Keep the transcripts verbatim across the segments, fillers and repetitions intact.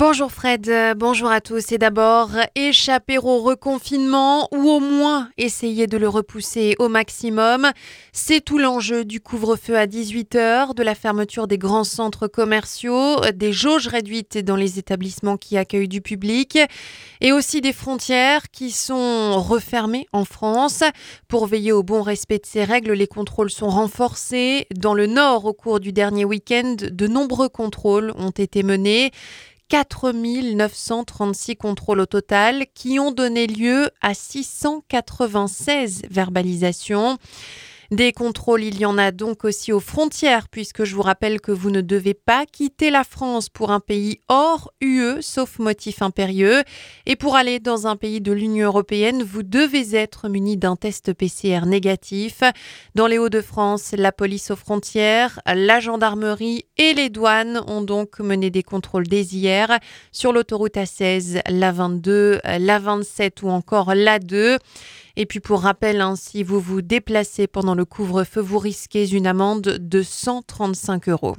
Bonjour Fred, euh, bonjour à tous. Et d'abord, échapper au reconfinement ou au moins essayer de le repousser au maximum. C'est tout l'enjeu du couvre-feu à dix-huit heures, de la fermeture des grands centres commerciaux, des jauges réduites dans les établissements qui accueillent du public et aussi des frontières qui sont refermées en France. Pour veiller au bon respect de ces règles, les contrôles sont renforcés. Dans le Nord, au cours du dernier week-end, de nombreux contrôles ont été menés. quatre mille neuf cent trente-six contrôles au total qui ont donné lieu à six cent quatre-vingt-seize verbalisations. Des contrôles, il y en a donc aussi aux frontières, puisque je vous rappelle que vous ne devez pas quitter la France pour un pays hors U E, sauf motif impérieux. Et pour aller dans un pays de l'Union européenne, vous devez être muni d'un test P C R négatif. Dans les Hauts-de-France, la police aux frontières, la gendarmerie et les douanes ont donc mené des contrôles dès hier sur l'autoroute A seize, l'A vingt-deux, l'A vingt-sept ou encore l'A deux. Et puis pour rappel, hein, si vous vous déplacez pendant le couvre-feu, vous risquez une amende de cent trente-cinq euros.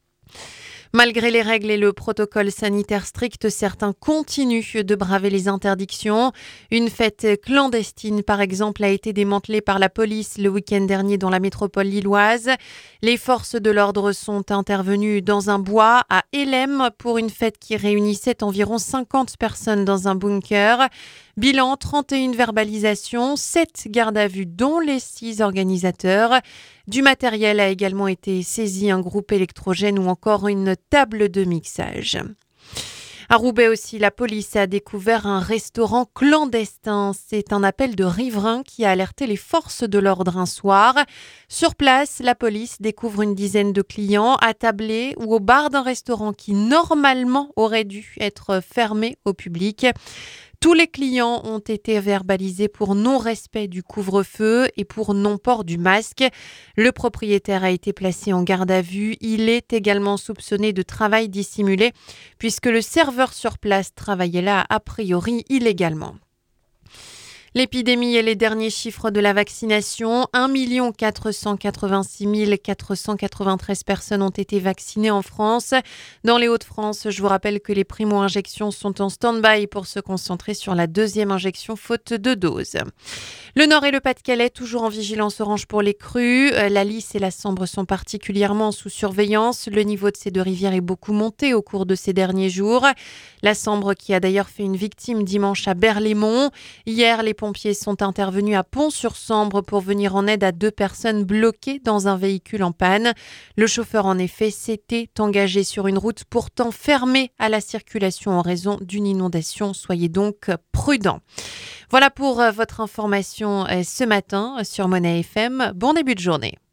Malgré les règles et le protocole sanitaire strict, certains continuent de braver les interdictions. Une fête clandestine, par exemple, a été démantelée par la police le week-end dernier dans la métropole lilloise. Les forces de l'ordre sont intervenues dans un bois à Hélène pour une fête qui réunissait environ cinquante personnes dans un bunker. Bilan, trente et une verbalisations, sept gardes à vue dont les six organisateurs. Du matériel a également été saisi, un groupe électrogène ou encore une table de mixage. À Roubaix aussi, la police a découvert un restaurant clandestin. C'est un appel de riverains qui a alerté les forces de l'ordre un soir. Sur place, la police découvre une dizaine de clients attablés ou au bar d'un restaurant qui normalement aurait dû être fermé au public. Tous les clients ont été verbalisés pour non-respect du couvre-feu et pour non-port du masque. Le propriétaire a été placé en garde à vue. Il est également soupçonné de travail dissimulé puisque le serveur sur place travaillait là a priori illégalement. L'épidémie et les derniers chiffres de la vaccination. un million quatre cent quatre-vingt-six mille quatre cent quatre-vingt-treize personnes ont été vaccinées en France. Dans les Hauts-de-France, je vous rappelle que les primo-injections sont en stand-by pour se concentrer sur la deuxième injection faute de doses. Le Nord et le Pas-de-Calais, toujours en vigilance orange pour les crues. La Lys et la Sambre sont particulièrement sous surveillance. Le niveau de ces deux rivières est beaucoup monté au cours de ces derniers jours. La Sambre qui a d'ailleurs fait une victime dimanche à Berlaymont. Hier, les pompiers sont intervenus à Pont-sur-Sambre pour venir en aide à deux personnes bloquées dans un véhicule en panne. Le chauffeur, en effet, s'était engagé sur une route pourtant fermée à la circulation en raison d'une inondation. Soyez donc prudents. Voilà pour votre information ce matin sur Monnaie F M. Bon début de journée.